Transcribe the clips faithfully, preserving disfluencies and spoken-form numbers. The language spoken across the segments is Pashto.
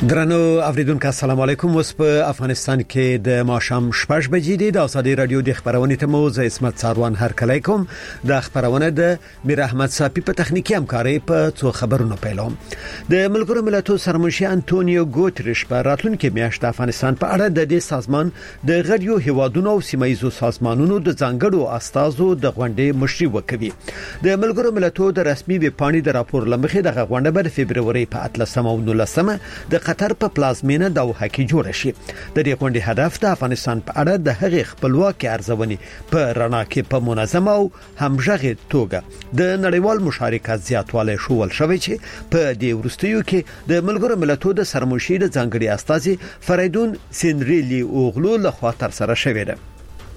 درنو اوریدونکو السلام علیکم. اوس په افغانستان کې د ماښام شپږ بجې دي. د ازادي رادیو د خبرونې ته مو زه اسمت ساروان هرکلی کوم. د خبرونه د میر احمد صافي په تخنیکی همکاري په څو خبرونو پیلوم. د ملګرو ملتونو سرمنشي انټونیو ګوتریش په راتلونکي میاشت د افغانستان په اړه د دې سازمان د غړیو هیوادونو او سیمایي سازمانونو د ځانګړو استازو د غونډې مشري وکوي. د ملګرو ملتونو د رسمي ویبپاڼې د راپور لمخې د غونډه په فبرवरी په اتلسمه او نولسمه د قطر په پلازمینه دوحه کې جوړ شي. د دې غونډې هدف د افغانستان په اړه د هغې خپلواکي ارزونې په رڼا کې په منظمه او همغږي توګه د نړیوال مشارکت زیاتوالی شول شوی چې په دې وروستیو کې د ملګرو ملتونو د سرمنشي د ځانګړي استازي فریدون سینریلی اوغلو لخوا تر سره شوې ده.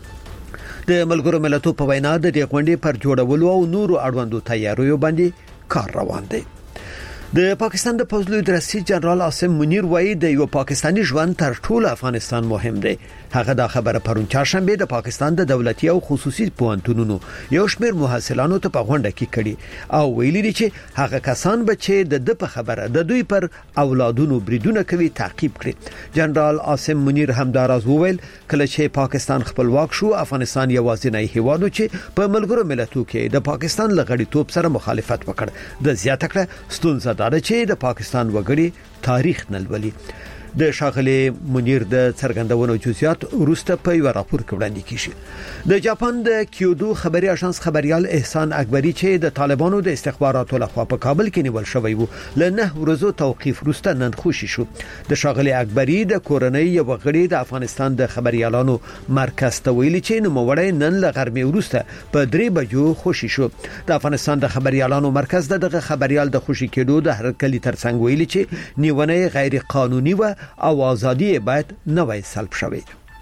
د ملګرو ملتونو په وینا د دې غونډې پر جوړولو او نورو اړوندو تیاریو باندې کار روان دی. د پاکستان د پوځلو درسي جنرال عاصم منیر وایي د یو پاکستانی ژوند تر ټولو افغانستان مهم دی. هغه دا خبره پرون چهارشنبه د پاکستان د دولتي او خصوصي پوهنتونونو یو شمېر محصلانو ته په غونډه کې کړي او ویلي دي چې هغه کسان به چې د د په خبره د دوی پر اولادونو بریدونه کوي تعقیب کړي. جنرال عاصم منیر همداراز وویل کله چې پاکستان خپلواک شو افغانستان یوازینی هیواد چې په ملګرو ملتونو کې د پاکستان لغړیتوب سره مخالفت وکړ. د زیاته کړه ستونزه دا ده چې د پاکستان وګړي تاریخ نلولي. د شاغلي منیر د څرګندونو جزئیات ورسته په یو راپور کې وړاندې کیږي. د جاپان د کیودو خبري اژانس خبريال احسان اکبری چې د طالبانو د استخباراتو لخوا په کابل کې نیول شوی وو له نه ورځو توقيف ورسته نن خوشي شو. د شاغلي اکبری د کورنۍ یو غړي د افغانستان د خبريالانو مرکز ته ویلي چې نو موړی نن له غرمې ورسته په درې بجو خوشي شو. د افغانستان د خبريالانو مرکز دغه خبريال د خوشي کېدو د هرکلی ترڅنګ ویلي چې نیونه غیر قانوني و او ازادي باید نوې سلب شوي.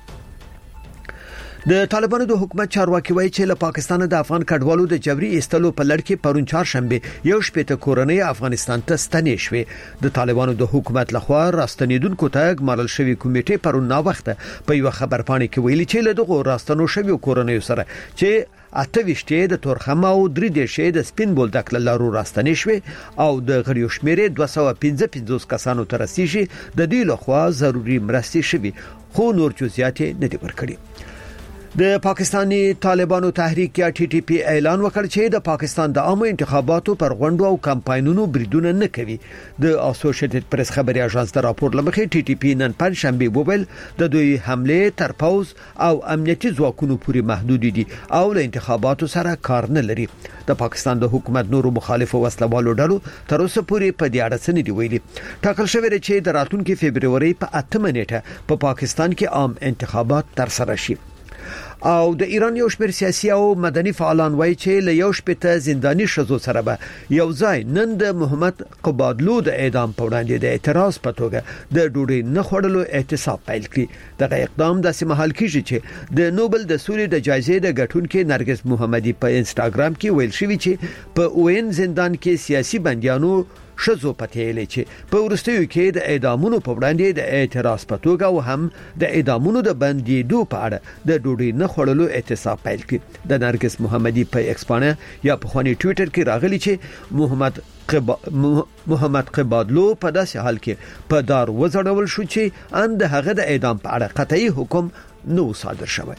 د طالبانو د حکومت چارواکي وایي چې له پاکستان د افغان کډوالو د جبري ایستلو په لړ کې پرون چهارشنبه یو شپږ کورنۍ افغانستان ته ستنې شوې. د طالبانو د حکومت لخوا راستنیدونکو ته ګمارل شوی کمیټه پرون نا وخته په یو خبرپاڼه کې ویلي چې له دغه راستنو شوی کورنۍ سره چې اته وشته د تورخم او درې دیشه د سپین بولدک لارو راستنې شوې او د غړیو شمیره دوه سوه پنځه پنځوس کسانو ته رسیدي. د دې لخوا ضروري مرستې شوي خو نور جزئیات نه دي ورکړي. د پاکستانی طالبانو تحریک یا ټي ټي پی اعلان وکړ چې د پاکستان د عامه انتخاباتو پر غونډو او کمپاینونو بریدونه نه کوي. د اسوسییټډ پریس خبري اژانس د راپور لمخې ټي ټي پی نن پنځشنبه وویل د دوی حمله تر پوز او امنیتي ځواکونو پورې محدود دي او له انتخاباتو سره کار نه لري. د پاکستان د حکومت نورو مخالفو وسلوالو ډلو تر اوسه پورې په دې اړه څه نه دی ویلي. ټاکل شوی دی چې د راتلونکي فبرवरी په اتمه نیټه په پاکستان کې عام انتخابات تر سره شي. او د ایران یو شمېر سیاسي او مدني فعالان وایي چې له یو شپته زنداني شذو سره به یو ځای نن د محمد قبادلو د اعدام په وړاندې د اعتراض په توګه د ډوډۍ نه خوړلو احتساب پیل کړي. دغه اقدام داسې مهال کیږي چې د نوبل د سولې د جایزې د ګټونکو نرګس محمدي په انستګرام کې ویل شوی چې په اوین زندان کې سیاسي بنديانو شذو پتهلې چې په ورستیو کې د اعدامونو په وړاندې د اعتراض په توګه او هم د اعدامونو د بندیدو په اړه د ډوډۍ نه خوړلو احتساب پیل کړ. د نرګس محمدي په ایکسپانه یا په خواني ټوئیټر کې راغلی چې محمد قبا محمد قبادلو په داسې حال کې په دار وزړول شو چې ان د هغه د اعدام په اړه قطعي حکم نو صادر شوی.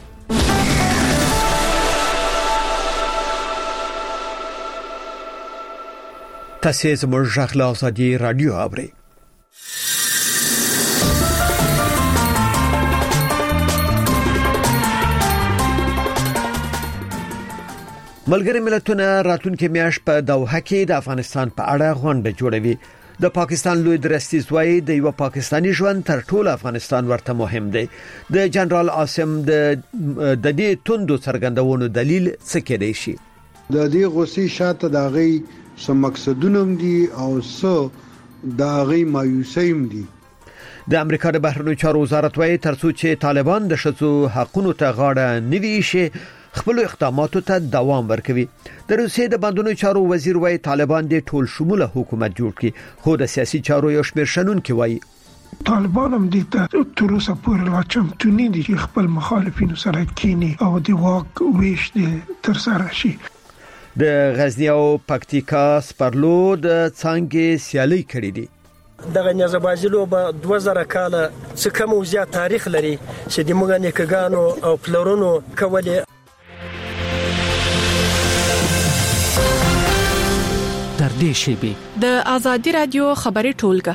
تاسو زموږ ژغ له ازادي رادیو اورئ. ملګری ملتونه راتلونکي میاشت په دوحه کې د افغانستان په اړه غونډه جوړوي. د پاکستان لوی درستی سوی د یو پاکستانی ژوند تر ټولو افغانستان ورته مهم دی. د جنرال عاصم د د دې توندو څرګندونو دلیل څه کېدای شي؟ د دې غوسې شاته د غي سم مقصدونم دي او څو د غي مایوسیم دي. د امریکا د بهرنیو چارو وزارت وايي ترڅو چې طالبان د شذو حقونو ته غاړه نوي شي خپل اقداماتو ته دوام ورکوي. د روسیې د بندونو چارو وزیر وايي طالبان د ټول شموله حکومت جوړ کړي خو د سیاسي چارو یو شمېر شنونکي وايي طالبان هم دې ته تر اوسه پورې لا چمتوني دي چې خپل مخالفینو سره کینی او د واک ویش دې تر سره شي. د غزنی او پکتیکا سپرلو د څنګه سیالي کړې دي. دغه نیزبازي لوبه دوه زره کاله څخه کم او زیات تاریخ لري چې د موږ نیکګانو او پلرونو کولې. تر دې شیبې د آزادي رادیو خبري ټولګه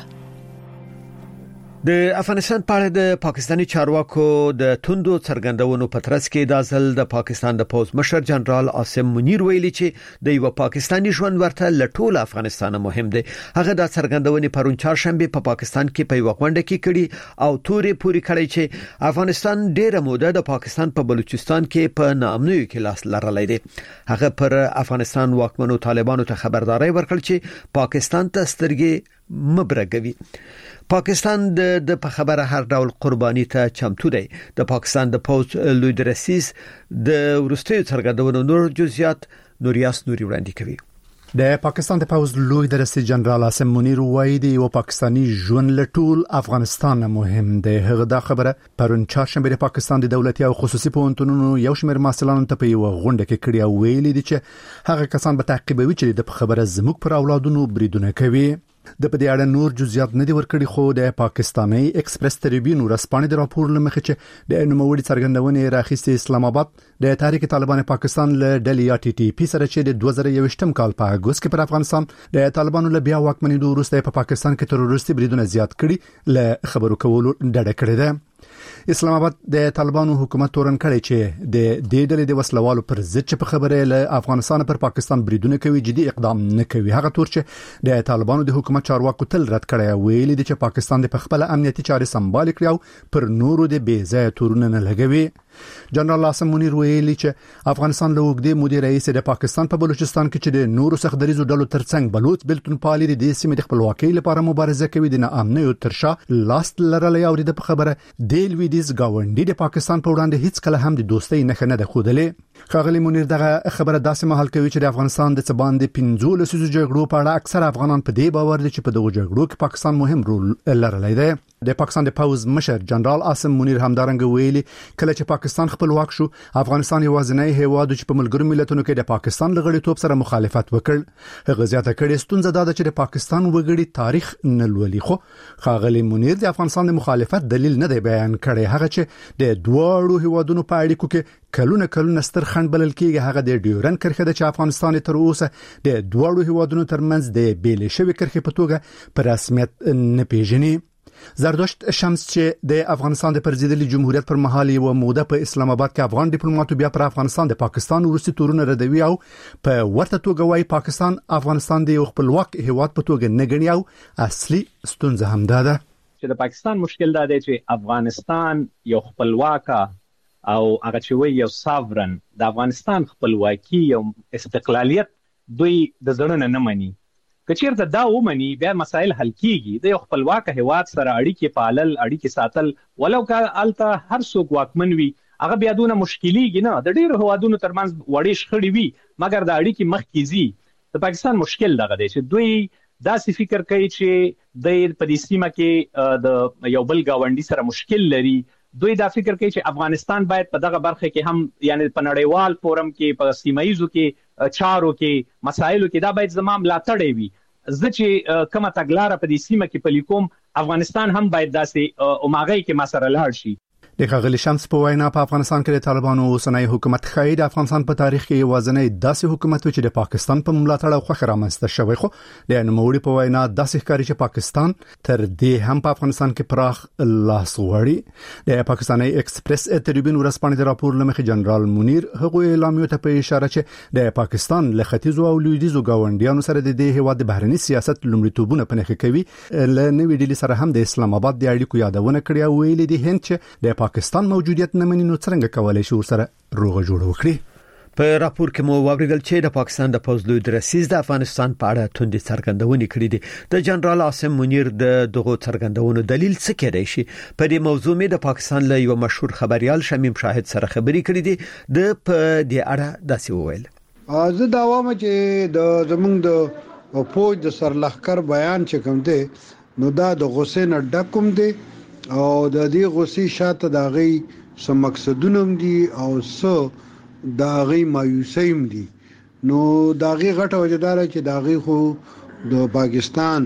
د افغانستان په اړه د پاکستاني چارواکو د توندو څرګندونو په ترڅ کې د ځل د پاکستان د پوز مشر جنرال عاصم منیر ویلي چې د یو پاکستاني ژوند ورته لټول افغانستان مهم دی. هغه د څرګندونې پرون چهارشنبه په پاکستان کې په یو غونډه کې کړي او توري پوری کړی چې افغانستان ډېره موده د پاکستان په بلوچستان کې په ناامنۍ کې لاس لرلې دی. هغه پر افغانستان واکمنو طالبانو ته خبرداري ورکړه چې پاکستان ته سترګې مبرګوي. پاکستان د د په خبره هر ډول قرباني ته چمتو دی. د پاکستان د پوز لوی درسیز د ورستیو څرګندونو نور جزئیات نوریاس نوري وړاندې کوي. د پاکستان د پوز لوی درسیز جنرال عاصم منیر وایي دی او پاکستاني ژوند لټول افغانستان مهم دی. هغه دا خبره پرون چهارشنبه د پاکستان د دولتي او خصوصي پوهنتونونو یو شمېر محصلانو ته په یو غونډه کې کړی او ویلي دي چې هغه کسان به تعقیبوي چې د خبره زموږ پر اولادونو بریدونه کوي. د په دې اړه نور جزئیات نه دي ورکړي خو د پاکستاني ایکسپریس ټریبیون ورسپانې د راپور لمخې چې د نوموړي څرګندونې راخیستې اسلام آباد د تحریک طالبان پاکستان له ډلې یا ټي ټي پی سره چې د دوه زره یوویشتم کال په اگست کې پر افغانستان د طالبانو له بیا واکمنۍ وروسته په پاکستان کې تروریستي بریدونه زیات کړي له خبرو کولو ډډه کړې ده. اسلام آباد د طالبانو حکومت تورن کړي چې د دې ډلې د وسلوالو پر ضد چې په خبره له افغانستان پر پاکستان بریدونه کوي جدي اقدام نه کوي. هغه تور چې د طالبانو د حکومت چارواکو تل رد کړي ویلي دي چې پاکستان د خپل امنیتي چارې سمبال کړي او پر نورو د بې ځای تورونه نه لګوي. جنرال عاصم منیر ویلي چې افغانستان له وګړي مدیر رئیس د پاکستان په بلوچستان کې چې د نورو سختدریزو ډلو ترڅنګ بلوچ بلتون پالي د سیمې د خپلواکۍ لپاره مبارزه کوي د ناامنۍ او ترشا لاست لرلې او د خبره د لویدیز گاونډي د پاکستان په وړاندې هیڅ کله هم د دوستۍ نه نه د خودلې. خاغلی منیر دغه خبره داسې مهال کوي چې د افغانستان د څبان د پنځو لسیزو جګړو په اړه اکثر افغانان په دې باور دي چې په دغه جګړو کې پاکستان مهم رول لرلی دی. د پاکستان د پوز مشر جنرال عاصم منیر همدارنګ ویلي کله چې پاکستان خپلواک شو افغانستان یوازینی هیواد چې په ملګرو ملتونو کې د پاکستان لغړیتوب سره مخالفت وکړ. هغه زیاته کړي ستونزه دا ده چې د پاکستان وګړي تاریخ نه لولي. خو خاغلی منیر د افغانستان د مخالفت دلیل نه دی بیان کړی. هغه چې د دوه هیوادونو په اړیکو کې کلونه کلونه ستر خنډ بلل کېږي هغه د ډیورن کرښه ده چې افغانستان تر اوسه د دوه هیوادونو ترمنځ د بیل شوی کرښې په توګه په رسمیت نه پیژني. زردشت شمس چې د افغانستان د پرزیدلي جمهوریت پر مهال یو موده په اسلام آباد کې افغان ډیپلوماټو بیا پر افغانستان د پاکستان ورسته تورونه ردوي او په ورته توګه وايي پاکستان افغانستان د یو خپلواک هیواد په توګه نه ګڼي او اصلي ستونزه هم ده چې د پاکستان مشکل دا دی چې افغانستان یو خپلواک او هغه چې وی یو ساورن د افغانستان خپلواکي او استقلالیت دوی د ځړنه نه مني. کچیرته دا ومني بیا مسائل حل کیږي. د یو خپلواک هیواد سره اړیکې پالل اړیکې ساتل ولو که الته هر څوک واکمن وي هغه بیا دونه مشکلیږي نه. د ډیرو هوادونو ترمنځ وړې شخړې وي مګر د اړیکې مخکې ځي. د پاکستان مشکل دغه دی چې دوی داسې فکر کوي چې د په دې سیمه کې د یو بل گاونډي سره مشکل لري. دوی دا فکر کوي چې افغانستان باید په دغه برخه کې هم یعنی په نړیوال فورم کې په سیمایزو کې چارو کې مسایلو کې دا باید زمام ملاتړ وي. زه چې کومه تګلاره په دې سیمه کې پلي کوم افغانستان هم باید داسې اوماغه کې ما سره لاړ شي. د خغلی شمس په وینا په افغانستان کې د طالبانو اوسنۍ حکومت خیر د افغانستان په تاریخ کې یوازینی داسې حکومت و چې د پاکستان په ملاتړ او خوښ رامنځته شوی. خو د نوموړي په وینا داسې ښکاري چې پاکستان تر دې هم په افغانستان کې پراخ لاس وړي. د پاکستاني ایکسپریس ټریبیون ورسپانې د راپور لمخې جنرال منیر هغه اعلامیه ته په اشاره چې د پاکستان له ختیځو او لویدیځو گاونډیانو سره د دې هیواد د بهرنی سیاست لومړیتوبونه په نښه کوي. ل نوې ډیلی سره هم د اسلام آباد د اړیکو یادونه کړې او ویلي دي هند چې د پاکستان موجودیت نه مني نو څنګه کولای شي ورسره روغه جوړه وکړي. په راپور کې مو واوریدل چې د پاکستان د پوز لوی درسیز د افغانستان په اړه توندې څرګندونې کړې دي. د جنرال عاصم منیر د دغه څرګندونو دلیل څه کېدای شي؟ په دې موضوع مې د پاکستان له یو مشهور خبريال شمیم شاهد سره خبرې کړې دي. د په دې اړه داسې وویل: زه دا وایم چې د زمونږ د پوج د سرلخر بیان چې کوم دی نو دا د غصې نه ډکوم دی او د دې غصې شاته د غي سم مقصدونه دي او څه د غي مایوسۍ دي. نو د غي غټه وجدار چې د غي خو د پاکستان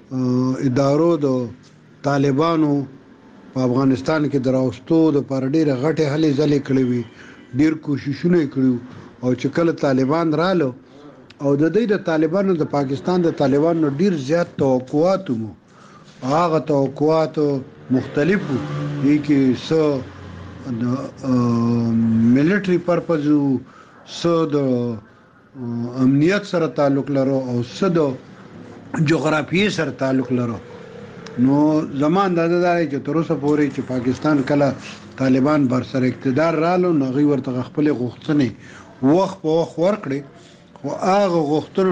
ادارو د طالبانو په افغانستان کې دراوستو د پر ډیره غټه هلې ځلې کړې وي، ډیر کوششونه کړو او چې کله طالبان رالو او د دې د طالبانو د پاکستان د طالبانو ډیر زیات توقعات مو هغه توقعات مختلف دي کې څه د ملټری پرپز څه د امنیت سره تعلق لرو او څه د جغرافیې سره تعلق لرو. نو زمان د دې چې تر اوسه پورې چې پاکستان کله طالبان بر سر اقتدار رالو نو غي ورته خپل غوښتنې وخت په وخت ورکړي خو هغه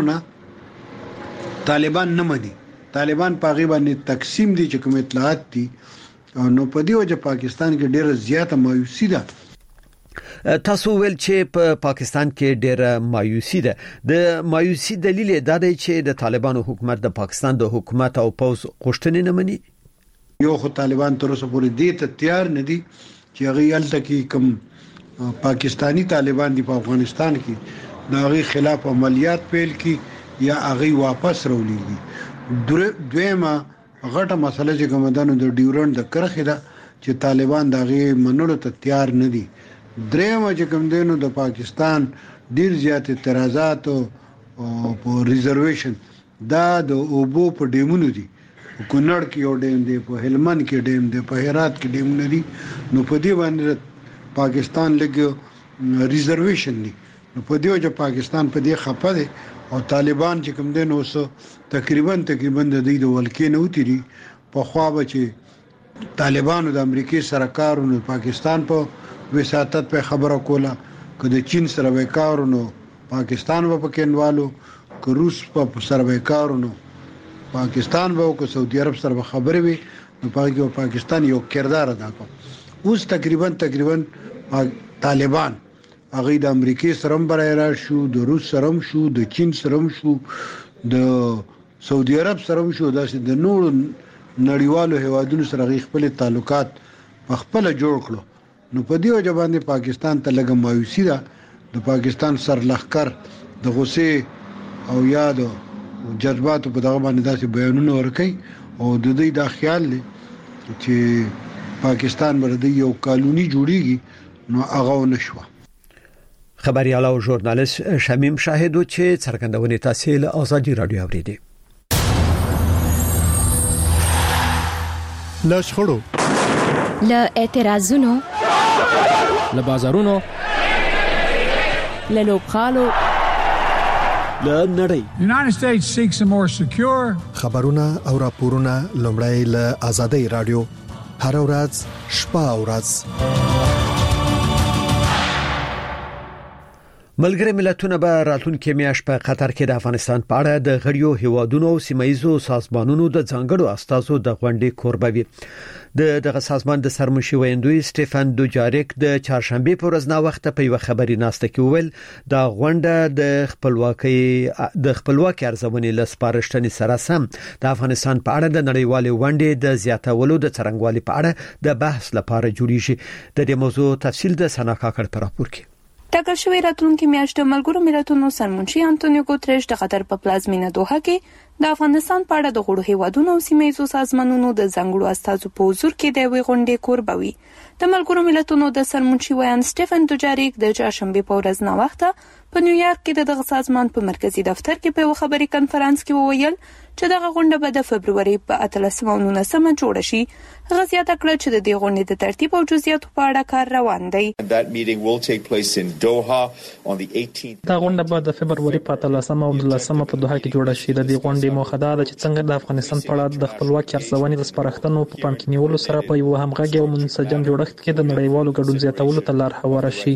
غوښتنه طالبان نه مني. طالبان په غیبه باندې تقسیم دي چې کوم اطلاعات دي نو په دې وجه پاکستان کې ډیره زیاته مایوسی ده. تاسو ول چې په پاکستان کې ډیره مایوسی ده. د مایوسی دلیل دا دی چې د طالبانو حکومت د پاکستان د حکومت او پوز غوښتنې نه مني. یو خو طالبان تر اوسه پورې دې ته تیار نه دي چې هغه یلته کې کوم پاکستانی طالبان دي په افغانستان کې د هغه خلاف عملیات پیل کړي یا هغه واپس راولېږي. دویمه غټه مسله چې کومدانو د ډیورنډ د کرخه ده چې طالبان دغه منلو ته تیار نه دي. درېمه چې کوم دینو د پاکستان ډیر زیات اعتراضات او په ریزرویشن دا د اوبو په ډیمونو دي، کونړ کې یو ډیم دی، په هلمند کې ډیم دی، په هرات کې ډیم دی. نو په دې باندې پاکستان لګي ریزرویشن دي. نو په دې وجه پاکستان په دې خپه دی او طالبان چې کوم دین اوس تقریبا تقریبا د دې د ولکې نه وتیری. په خوا به چې طالبانو د امریکای سره کارونه پاکستان په وساتت په خبره کوله که د چین سره وکارونو پاکستان په پکینوالو که روس په سره وکارونو پاکستان به او که سعودي عرب سره خبرې وي نو پاکستان پاکستان یو کردار ادا کوي. اوس تقریبا تقریبا طالبان هغه د امریکای سره هم برابر شو، د روس سره هم شو، د چین سره هم شو، د سعودي عرب سره هم شو، داسې د نورو نړیوالو هیوادونو سره خپل تعلقات په خپل جوړ کړو. نو په دې وجه باندې پاکستان ته لګم مایوسی ده. د پاکستان سرلخر د غصې او یاد جذبات په دغه باندې داسې بیانونه ورکړي او د دې دا خیال لري چې پاکستان باندې یو قانوني جوړیږي نو هغه نشو. خبريال او ژورنالیست شمیم شاهدو چې څرګندونه تحصیل آزادی رادیو اوریدي. لاشخړو ل اعتراضونو ل بازارونو ل لوبخالو ل نړۍ. United States seeks a more secure خبرونه او راپورونه لومړی ل آزادی رادیو هر ورځ شپه او ورځ. ملګری ملتونه به راتلونکي میاشت په قطر کې د افغانستان په اړه د غړیو هیوادونو او سیمایي سازمانونو د ځانګړو استازو د غونډې کوربوي. د دغه سازمان د سرمشي ویندوی سټيفن دوجاریک د چهارشنبه په ورځ نا وخت په یو خبري ناسته کې ویل دا غونډه د خپلواکۍ د خپلواکۍ ارزونې لسپارښتنې سره سم د افغانستان په اړه د نړیوالې غونډې د زیاتولو د څرنګوالي په اړه د بحث لپاره جوړیږي. د دې موضوع تفصیل د سنا کاکړ په راپور کې. ټاکل شوی راتلونکي میاشت د ملګرو ملتونو سرمنشي انټونیو ګوتریش د قطر په پلازمینه دوحه کې د افغانستان په اړه د غړو هیوادونو او سیمایي سازمانونو د ځانګړو استازو په حضور کې د وی غونډې کوربوي. د ملګرو ملتونو د سرمنشي ویان سټيفن دوجاریک د چهارشنبه په ورځ نا وخته په نیویارک کې د دغه سازمان په مرکزی دفتر کې په خبري کانفرنس کې وویل چې دغه غونډه به د فبرवरी په اتلسمه او نولسمه جوړه شي. هغه زیاته کړه چې د دې غونډې د ترتیب او جزئیاتو په اړه کار روان دی. دا غونډه به د فبرवरी په اتلسمه او نولسمه په دوحه کې جوړه شي. د دې غونډې موخه دا ده چې څنګه د افغانستان په اړه د خپلواکۍ ارزونې د سپارښتنو په پام کې نیولو سره په یو همغږي او منسجم جوړښت کې د نړیوالو ګډون زیاتولو ته لار هواره شي.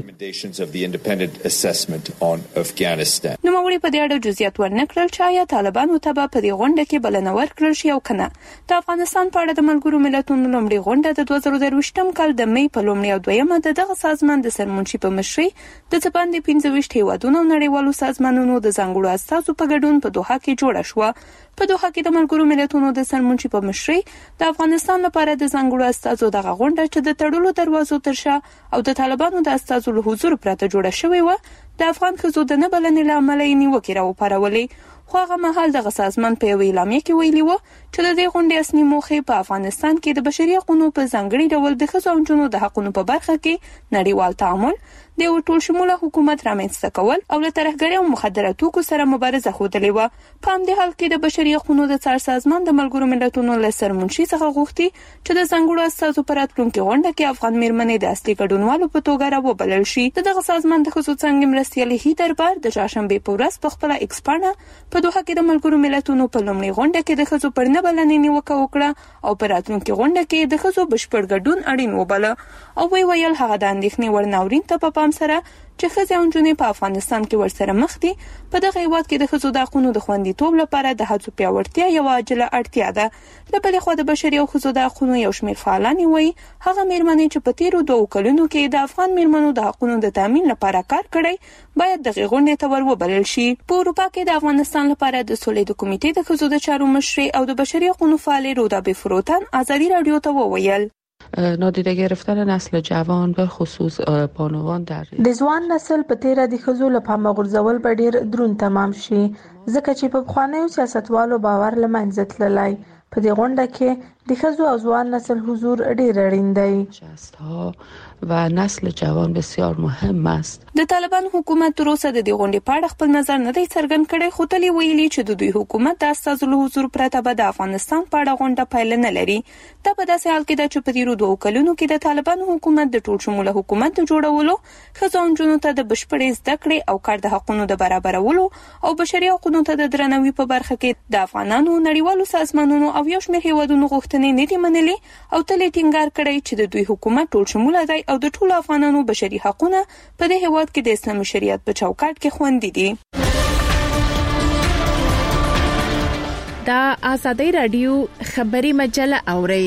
نو موږ په دې اړه جزئیات ورنکړل چې آیا طالبانو ته په دې غونډه کې بلنه ورکړل شي او کنه. د افغانستان په اړه د ملګرو ملتونو لومړی غونډه د دوه زره درویشتم کال د مې په لومړۍ او دویمه د دغه سازمان د سرمنشي په مشرۍ د ځباندې پنځه ویشت هیوادونو نړیوالو سازمانونو د ځانګړو استازو په ګډون په دوحه کې جوړه شوه. په دوحه کې د ملګرو ملتونو د سرمنشي په مشرۍ د افغانستان لپاره د ځانګړو استازو دغه غونډه چې د تړلو دروازو تر شا او د طالبانو د استازو له حضور پرته جوړه شوې و د افغان ښځو د نه بلنې له امله یې نیوکې راوپارولې. خو هغه مهال د سازمان په اعلامیه کې ویلي و چې د دې غونډې اصلي موخه په افغانستان کې د بشري حقوقو په ځانګړي ډول د ښځو او نجونو د حقوقو په برخه کې نړیوال تعامل د ټول شموله حکومت رامنځته کول او له ترهګرۍ او مخدراتو کو سره مبارزه خوتلې و. په همدې حال کې د بشري حقوقو د څار سازمان د ملګرو ملتونو له سرمنشي څخه غوښتي چې د ځنګړو استازو پر راتلونکي غونډه کې افغان میرمنې د اصلي ګډونوالو په توګه راوبلل شي. دغه سازمان د ښځو څنګه مرستیالي دربار د چهارشنبه په ورځ په خپل ایکس پاڼه په دوحه کې د ملګرو ملتونو په لومړي غونډه کې د ښځو پر نه بلنې نیوکه وکړه او په راتلونکي غونډه کې د ښځو بشپړ ګډون اړین وباله او وی ویل هغه د اندېښنې وړ ناورین ته په پام سره چې ښځې او نجونې په افغانستان کې ورسره مخ دي په دغه هیواد کې د ښځو د حقوقو د خوندیتوب لپاره د هڅو پیاوړتیا یو عاجله اړتیا ده. د بلې خوا د بشري او ښځو د حقوقو یو شمېر فعالان وایي هغه میرمنې چې په تیرو دوه کلونو کې د افغان میرمنو د حقوقو د تامین لپاره کار کړی باید دغه غونډې ته وروبلل شي. په اروپا کې د افغانستان لپاره د سولې د کمیټې د ښځو د چارو مشري او د بشري حقوقو فعال رودا بفروتن ازادي رادیو ته وویل نادیده گرفتن نسل جوان به خصوص بانوان در د ځوان نسل په تیر د ښځو لپاره غورځول به ډیر درون تمام شي ځکه چې په خوانیو سیاستوالو باور لمنځه تللی. په دې غونډه کې د ښځو او ځوان نسل حضور ډیر اړین دی و نسل جوان بسیار مهم است. د طالبان حکومت تر اوسه د دې غونډې په اړه خپل نظر نه دی څرګند کړی خو تل ویلي چې د دوی حکومت د استازو له حضور پرته به د افغانستان په اړه غونډه پایله نه لري. دا په داسې حال کې ده چې په تیرو دوه کلونو کې د طالبان حکومت د ټول شموله حکومت د جوړولو ښځو او نجونو ته د بشپړې زده کړې او کار د حقوقو د برابرولو او بشري حقوقو ته د درناوي په برخه کې د افغانانو نړیوالو سازمانونو او یو شمېر هیوادونو غوښتنې نه دي منلې او تل ټینګار کړی چې د دوی حکومت ټول شموله دی او د ټولو افغانانو بشري حقوقونه په دې هیواد کې د اسلامي شریعت په چوکاټ کې خوندي دي. دا آزادی رادیو خبري مجله اوري.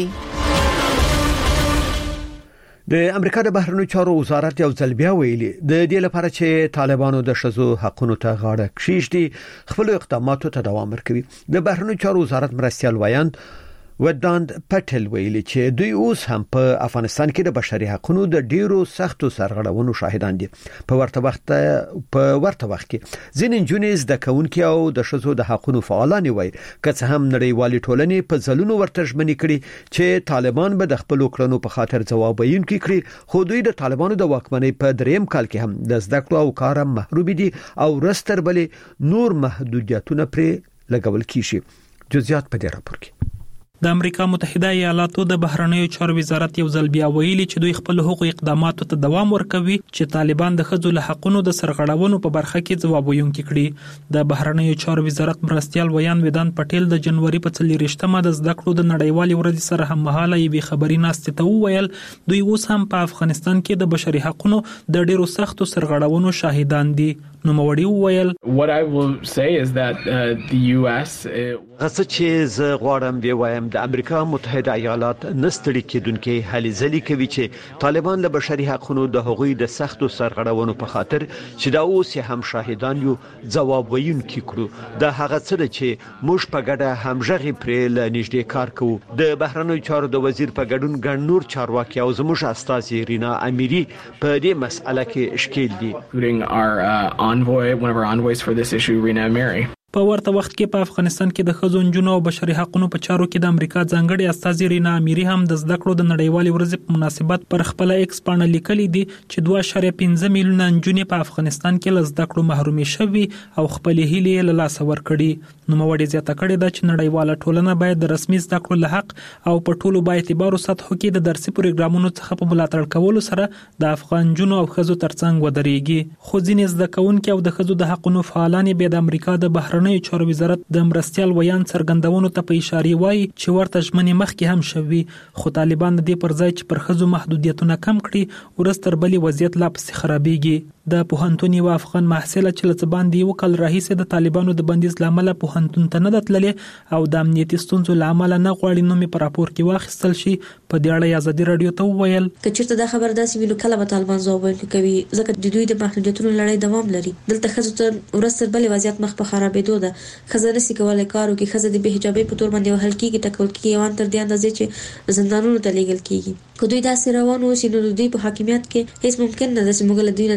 د امریکا د بهرنیو چارو وزارت یو ځل بیا ویلي د دې لپاره چې طالبانو د شذو حقونو ته غاړه کښیږدي خپل اقداماتو ته دوام ورکوي. د بهرنیو چارو وزارت مرستیال وایند وداند پټل ویلي چې دوی اوس هم په افغانستان کې د بشري حقوقو د ډیرو سختو سرغړونو شاهدان دي. په ورته وخت په ورته وخت کې ځینې جونیز د کاونکي او د شذو د حقوقو فعالان وایي که هم نړیوالې ټولنې په ځلونو ورته ژمنې کړي چې طالبان به د خپل کړنو په خاطر ځواب ویونکي کړي خو دوی د طالبانو د واکمنۍ په دریم کال کې هم د زده کړو او کار محروم دي او رستر بلې نور محدودیتونه پرې لګول کیږي. جزئیات په دې راپور کې. د امریکا متحده ایالاتو د بهرنیو چارو وزارت یو ځل بیا ویلي چې دوی خپل حقوقي اقداماتو ته دوام ورکوي چې طالبان د ښځو له حقوقو د سرغړونو په برخه کې ځواب ویونکي کړي. د بهرنیو چارو وزارت مرستیال ویان ودان پټیل د جنوري په څلوېښتمه د زده کړو د نړیوالې ورځې سره هم مهاله یوې خبري ناستې ته وویل دوی اوس هم په افغانستان کې د بشري حقوقو د ډیرو سختو سرغړونو شاهدان دي. نو موړي وویل What I will say is that uh, the U S غڅ چې ز غواړم دی وایم د امریکا متحده ایالات نستړي کېدونکو هلي ځلې کوي چې طالبان له بشري حقوقو د حقوقي د سختو سرغړونو په خاطر چې دا اوس هم شاهدان یو ځواب ویونکي کړو. د هغه څه چې موږ په ګډه همغږي پرې ل نږدې کار کوو. د بهرنیو چارو د وزیر په ګډون ګڼ نور چارواکي او زموږ استازي رینا اميري په دې مسأله کې اشکیل دي. envoy one of our envoys for this issue Rina Amiri. په ورته وخت کې په افغانستان کې د ښځو نجونو او بشري حقوقو په چارو کې د امریکا ځانګړي استازي رینا اميري هم د زده کړو د نړیوالې ورځې په مناسبت پر خپل ایکس پاڼه لیکلي دي چې دوه اعشاریه پنځه میلیونه نجونې په افغانستان کې له زده کړو محرومې شوي او خپل هیلې له لاسه ورکړي. نو موړي زیاته کړې ده چې نړیواله ټولنه باید د رسمي زده کړو له حق او په ټولو با اعتبارو سطحو کې د درسي پروګرامونو څخه په ملاتړ کولو سره د افغان نجونو او ښځو ترڅنګ ودرېږي. خو ځینې زده کوونکي او د ښځو د حقوقو فعالان به د امریکا د بهرنیو چارو وزارت د مرستیال ویان څرګندونو ته په اشاره وایي چې ورته ژمنې مخکې هم شوي خو طالبان د دې پر ځای چې پر ښځو محدودیتونه کم کړي ورستر بلې وضعیت لا پسې خرابېږي. د پوهنتون یو افغان محصله چې لڅ باندې یو کال راهیسې د طالبانو د بندیز لامل پوهنتون ته نه دتللې او د امنیتي ستونزو لامل نه غواړي نو می پر راپور کې واخیستل شي. په دې اړه آزادي رادیو ته وویل کچېرته دا خبر داسې ویلو کله به طالبان ځواب ورکوي ځکه د دوی د محدودیتونو لړۍ دوام لري. دلته ښځو ته ورستر بلې وضعیت مخ په خرابېدو ده. ښځه نشي کولای کار وکړي. ښځه د بې حجابۍ په تور باندې وهل کېږي ټکول کېږي یوان تر دې اندازې چې زندانونو ته لیږل کېږي. که دوی داسې روان اوسي نو دوی په حاکمیت کې هیڅ ممکن نه ده چې موږ له دوی نه د تغییر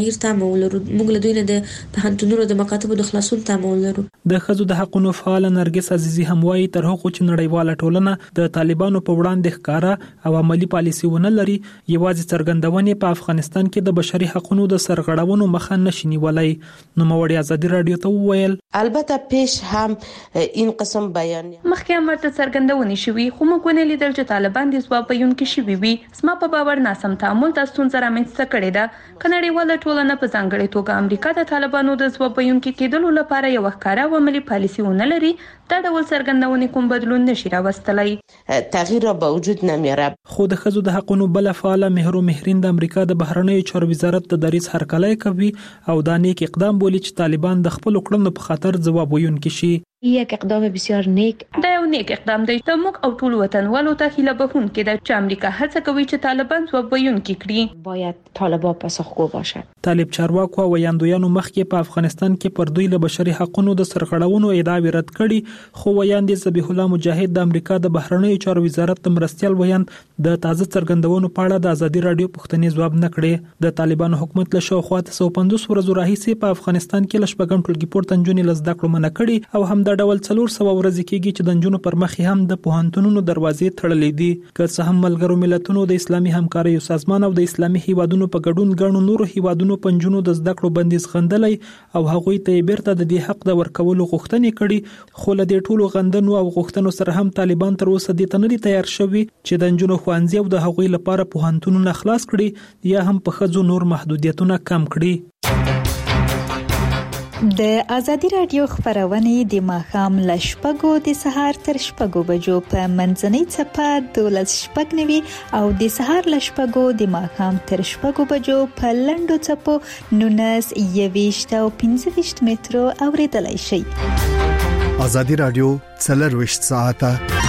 ډیر تمه ولرو. موږ له دوی نه د پوهنتونونو د مکاتبو د خلاصون تمه ولرو. د ښځو د حقوقو فعال نرګس عزیزي هم وايي تر هغه چې نړیواله ټولنه د طالبانو په وړاندې ښکارا او عملی پالیسي ونه لري یوازې څرګندونې په افغانستان کې د بشري حقوقو د سرغړونو مخه نشي نیولای. نو موړي ازادي رادیو ته وویل البته پیش هم این قسم بیان مخکې مرته څرګندونې شوي خو موږ ونه لیدل چې طالبان د ځواب ویونکي شوي وي. زما په باور ناسم تعامل د ستونزې رامنځته کړې ده. کنړیواله ټولنه په ځانګړي توګه امریکا د طالبانو د ځواب ویونکي کېدلو لپاره یو ښکارا او عملی پالیسي ونه لري. دا ډول څرګندونې کوم بدلون نشي راوستلای. تغییر به وجود نمیاره. خو د ښځو د حقوقو بل فعال مهرو مهرین د امریکا د بهرنیو چارو وزارت د دریځ هرکلی کوي او دا نیک اقدام بولي چې طالبان د خپل کړنو په خاطر ځواب ویونکي شي. یک اقدام بسیار نیک دا یو نیک اقدام دی. د موږ او ټول وطنوالو ته هیله بهونکې ده چې امریکا هڅه کوي چې طالبان ځواب ویونکي کړي. باید طالبان پاسخگو باشند. طالب چارواکو او ویاندویانو مخکې په افغانستان کې پر دوی له بشري حقوقو د سرغړونو ادعاوې رد کړي خو ویاند ذبیح الله مجاهد د امریکا د بهرنیو چارو وزارت د مرستيال ویاند د تازه څرګندونو په اړه د ازادي رادیو پوښتنې ځواب نه کړي. د طالبانو حکومت له شاوخوا څو پنځوس ورځې راهیسې په افغانستان کې لشبګم ټولګي پورته نجونې لزده کړو منع کړي او هم د ډول څلور سو ورځې کېږي چې د نجونو پر مخ هم د پوهنتونونو دروازې تړلې دي. که څه هم ملګرو ملتونو د اسلامي همکارۍ سازمان او د اسلامي هیوادونو په ګډون غنو نورو هیوادونو په نجونو د زده کړو بندیز غندلای او هغوی ته بیرته د دې حق د ورکولو غوښتنې کړي خو له دې ټولو غندنو او غوښتنو سره هم طالبان تر اوسه د تنري تیار شوي چې د نجونو خوانځي او د هغوی لپاره پوهنتونونه خلاص کړي یا هم په خځو نور محدودیتونه کم کړي. د ازادي رادیو خبرونه د ماښام ل شپږو د سهار تر شپږو بجو په منځنۍ چپه دولس شپږ نوي او د سهار ل شپږو د ماښام تر شپږو بجو په لندو چپو نونس یويشت او پنځه ویشت مترو اوریدلای شي. ازادي رادیو څلرويشت ساعته.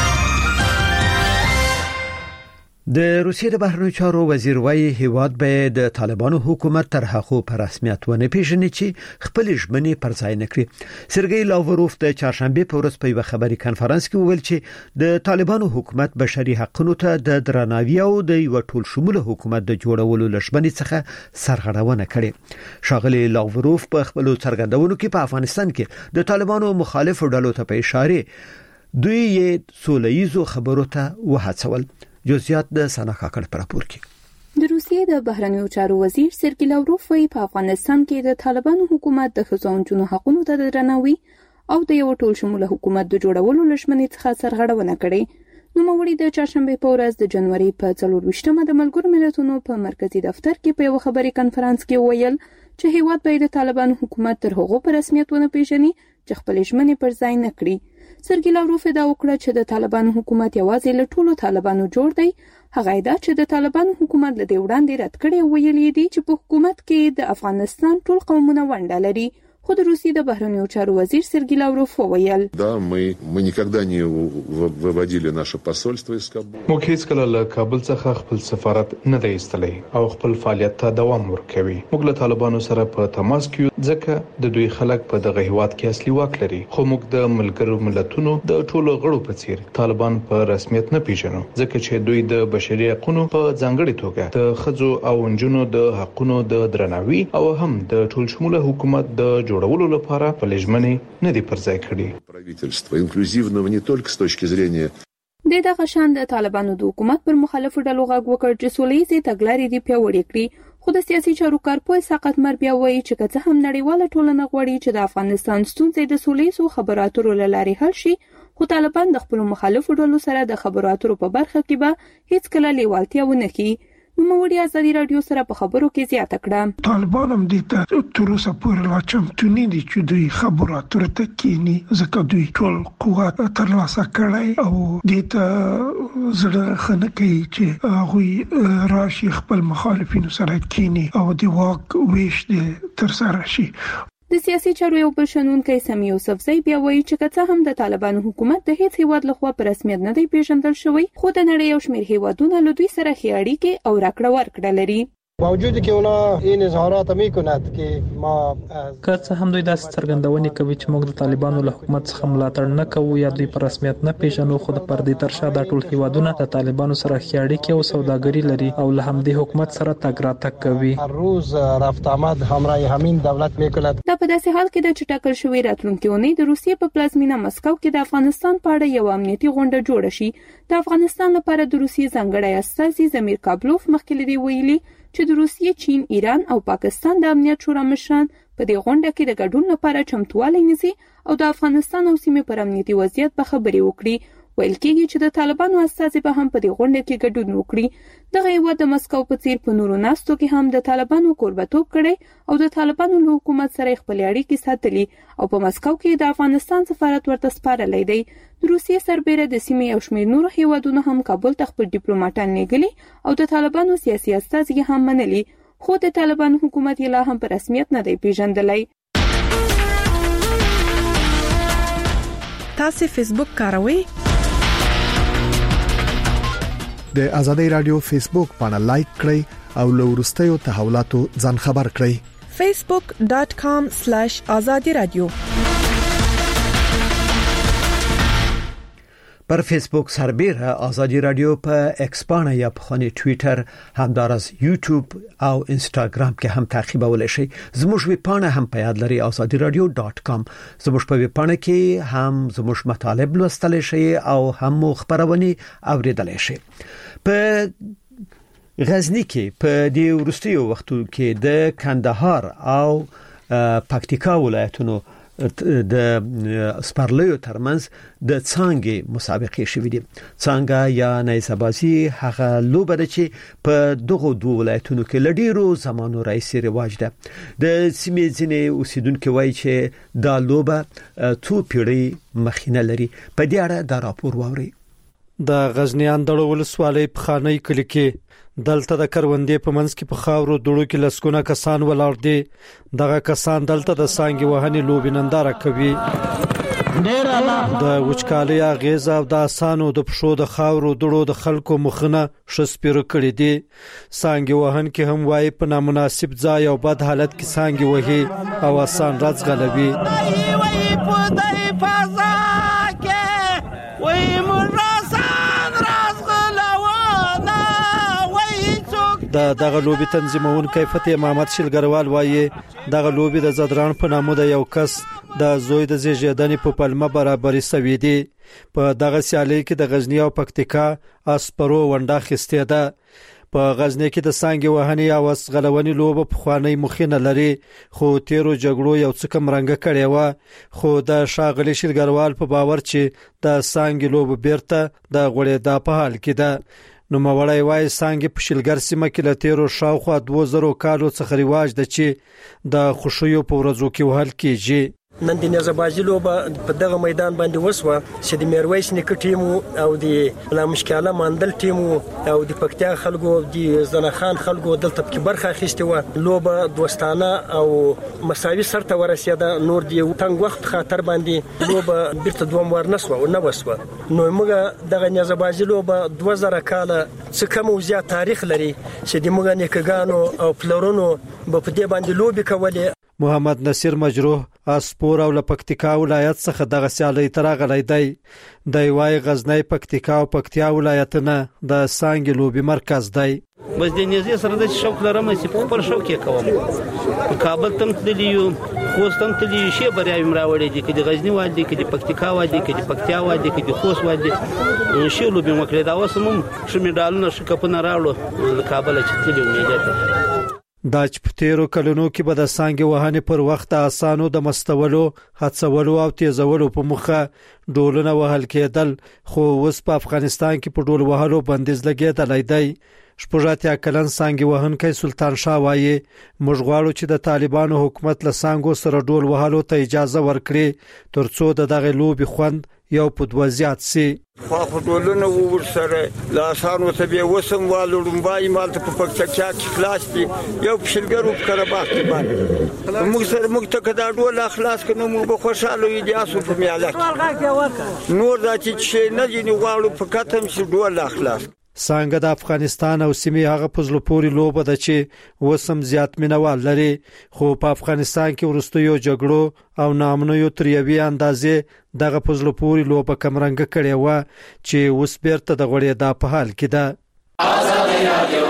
د روسیې د بهرنیو چارو وزیر وايي هیواد به د طالبانو حکومت تر هغه په رسمیت ونه پیژني چې خپل ژمنې پر ځای نه کړي. سرګئی لاوروف د چهارشنبه په ورځ په یو خبري کانفرنس کې وویل چې د طالبانو حکومت بشري حقوقو ته د درناوي او د یو ټول شموله حکومت د جوړولو لشبنې څخه سرغړونه کړې. شاغلي لاوروف په خپل څرګندونو کې په افغانستان کې د طالبانو مخالف ډلو ته په اشاره دوی یې سولهیزو خبرو ته وهڅول. جزئیات د سنا کاکړ پر راپور کې. د روسیې د بهرنیو چارو وزیر سرګئی لاوروف وايي په افغانستان کې د طالبانو حکومت د ښځو حقوقو ته د درناوي او د یو ټول شموله حکومت د جوړولو لشمنې څخه سرغړونه کړې. نو موړي د چهارشنبه په ورځ د جنوري په څلور ویشتمه د ملګرو ملتونو په مرکزی دفتر کې په یو خبري کانفرنس کې ویل چې هیواد به د طالبانو حکومت تر هغه په رسمیت ونه پیژني چې خپل ژمنې پر ځای نه کړي. سرګئی لاوروف دا وکړه چې د طالبانو حکومت یوازې له ټولو طالبانو جوړ دی. هغه دا چې د طالبانو حکومت له دې وړاندې رد کړي ویلي دي چې په حکومت کې د افغانستان ټول قومونه ونډه لري. خو د روسیې د بهرنیو چارو وزیر سرګئی لاوروف وویل да мы мы никогда не выводили наше посольство из Кабула. موږ هیڅ کله له کابل څخه خپل سفارت نه دی ایستلی او خپل فعالیت ته دوام ورکوي. موږ له طالبانو سره په تماس کې ځکه د دوی خلک په دغه هیواد کې اصلي واک لري خو موږ د ملګرو ملتونو د ټولو غړو په څیر طالبان په رسمیت نه پیژنو ځکه چې دوی د بشري حقوقو په ځانګړي توګه د خځو او نجونو د حقوقو د درناوي او هم د ټول شموله حکومت د جوړولو لپاره پليژمنې نه دي پر ځای کړي. правительство инклюзивного не только с точки зрения د دغه شان د طالبانو د حکومت پر مخالفو ډلو غږ وکړ چې سولېزي تګلارې دی پیاوړې کړي. خو د سیاسي چارو کارپوه ساقط مر بیا وایي چې که څه هم نړیواله ټولنه غواړي چې د افغانستان ستونزې د سولېزو خبرو اترو له لارې حل شي خو طالبان د خپل مخالفو ډلو سره د خبرو اترو په برخه کې به هیڅ کله لیوالتیا ونه کړي. موږ ازادي رادیو سره په خبرو کې زیاته کړه. طالبان هم دي ته تر اوسه پورې لا چمتونی دي چې دوی خبرو اترو ته کینی ځکه دوی ټول قوت ترلاسه کړي او دي ته زړه خنه کوي چې هغه راشي خپل مخالفینو سره کینی او د واک ویش دي تر سره شي. د سیاسي چارو یو بل شنونکی سمی یوسفزی بیا وایي چې که څه هم د طالبانو حکومت د هیڅ هیواد لخوا په رسمیت نه دی پیژندل شوی خو د نړۍ یو شمېر هیوادونه له دوی سره ښې اړیکې او راکړه ورکړه لري. با وجود که اونا این اظهارات میکنند که ما که څه هم دوی داسې څرګندونې کوي چې موږ د طالبانو له حکومت څخه ملاتړ نه کوو یا دوی په رسمیت نه پیژنو، خو د پردې تر شا دا ټول هیوادونه د طالبانو سره ښې اړیکې او سوداګري لري او له همدې حکومت سره تګ راتګ کوي. هر روز رفت آمد همراه همین دولت میکند. دا په داسې حال کې د چټکل شوی راتلونکي اونۍ د روسیې په پلازمینه مسکو کې د افغانستان په اړه یو امنیتي غونډه جوړه شي. د افغانستان لپاره د روسیې ځانګړی استازي زمیر کابلوف مخکې لري ویلي چې د روسیې، چین، ایران او پاکستان د امنیت شورا مشران په دې غونډه کې د ګډون لپاره چمتووالی نیسي او د افغانستان او سیمې پر امنیتي وضعیت به خبرې وکړي. ویل کېږي چې د طالبانو استازي به هم په دې غونډه کې ګډون وکړي. دغه هیواد د مسکو په څیر په نورو ناستو کې هم د طالبانو کوربتوب کړي او د طالبانو له حکومت سره خپلې اړیکې ساتلي او په مسکو کې د افغانستان سفارت ورته سپارلی دی. د روسیې سربېره د سیمې یو شمېر نورو هیوادونو هم کابل ته خپل ډیپلوماټان لیږلي او د طالبانو سیاسي استازي هم منلي، خو د طالبانو حکومت یې لا هم په رسمیت نه دی پیژندلی. تاسو فیسبوک کاروئ؟ د آزادۍ رادیو فیسبوک باندې لایک کړئ او له وروستیو تحولاتو ځان خبر کړئ. facebook dot com slash azadi radio. پر فیسبوک سربیره آزادی رادیو په ایکس باندې یا په خانه ټوئیټر همدارس یوټیوب او انستګرام کې هم تعقیبولای شئ. زموږ ویب پاڼه هم په یاد لري azadi radio dot com. زموږ په ویب پاڼه کې هم زموږ مطالب لوستل شئ او هم خبرونه اوریدلای شئ. په غزنی کې په دې ورستیو وختو کې د کندهار او پکتیکا ولایتونو د سپارلیو ترمنځ د څانګې مسابقې شوې دي. څانګه یا نایسابازي هغه لوبه ده چې په دغه دوه ولایتونو کې لډیرو زمانو راځي رواج ده. د سیمې ځینې اوسیدونکو وایي چې دا لوبه څو پیړۍ مخینه لري. په دې اړه دا راپور واوري. د غزنی اندړ ولسوالۍ په خاني کلی کې دلته د کروندې په منځ کې په خاورو دوړو کې لسکونه کسان ولاړ دي. دغه کسان دلته د سانګي وهنې لوبې ننداره کوي. د وچکالۍ اغیز او د اسانو د پښو د خاورو دوړو د خلکو مخونه شسپیر کړي دي. سانګي وهن کې هم وای په نامناسب ځای او بد حالت کې سانګي وهي او آسان راز غلبي. د دغه لوبي تنظیمونکو فتح محمد شلګروال وایي دغه لوبي د زدران په نامو د یو کس د زوی د زیږیدنې په پلمه برابرې سوي دي. په دغه سیالي کې د غزنی او پکتیکا اسپرو ونډه خسته ده. په غزنی کې د سانګي وهنې او غلونی لوبه په خوانی مخینه لري، خو تیرو جګړو یو څه کم رنګ کړي و. خو د شاغلی شلګروال په باور چې د سانګي لوبه بیرته د غوړې د په حال کې ده. نو مولای وای سانګي په شلګر سیمه کې له تیرو شاوخوا دوه زره کالو څخه رواج ده چې د خوشیو په ورځو کې وهل کیږي. نن د نزبازي لوبه په دغه میدان باندې وسوه چې د میرویس نیکه ټیم او د لا مشکاله ماندل ټیم او د پکتیا خلکو د زنخان خلکو دلته په برخه اخیسته و. لوبه دوستانه او مساوي سره ورسېده. نور دی تنګ وخت خاطر باندې لوبه بیرته دوم ورنسوه او نه وسوه. نو موږ دغه نزبازي لوبه دوه زره کاله څخه کم او زیات تاریخ لري چې د موږ نیکګانو او پلورونو په دې باندې لوبي کولې. محمد نصیر مجروح اسپور او لپکتیکا ولایت څخه دغه سیالي ترغلې دی. د وای غزنی پکتیکا او پکتیا ولایتونه د سانګي لوبي مرکز دی. بس د نيزي سره د شوق لرم چې په پر شوق کې کوم. کابل تم تلیو خوست تم تلیو شی بریاوي مراوړې دي کې د غزنی وادي کې د پکتیکا وادي کې د پکتیا وادي کې د خوست وادي شی لوبي مکړه دا وسمم شمې ډالونه شکپونه راوړو کابل چې تلیو میډیا دا چې په تیرو کلونو کې به د سانګي وهنې پر وخت آسانو د مستولو هڅولو او تیزولو په مخه ډولونه وهل کېدل، خو اوس په افغانستان کې په ډول وهلو بندیز لګېدلی دی. شپږاتیا کلن سانګي وهونکی سلطان شاه وایي موږ غواړو چې د طالبانو حکومت له سانګو سره ډول وهلو ته اجازه ورکړي ترڅو د دغه لوبي خوند یو په دوه زیات سي. خو په ټولنه ور سره لاسانو ته به وسم والوم وای مال ته په پکچا کې خلاص دي یو شلګرو کرباخ کې باندې موږ سره موږ ته کدا ډول اخلاص کنو موږ به خوشاله وي دیاسو په میاله نور دا چې نه دي غواړو په کتم چې ډول اخلاص. څنګه د افغانستان او سیمې هغه پزلو پوري لوبه ده چې وسم زیات مینوال لري، خو په افغانستان کې ورستیو جګړو او نامنوي تریوي اندازې دغه پزلو پوري لوبه کمرنګ کړي و چې اوس بیرته د غوړې د په حال کې ده.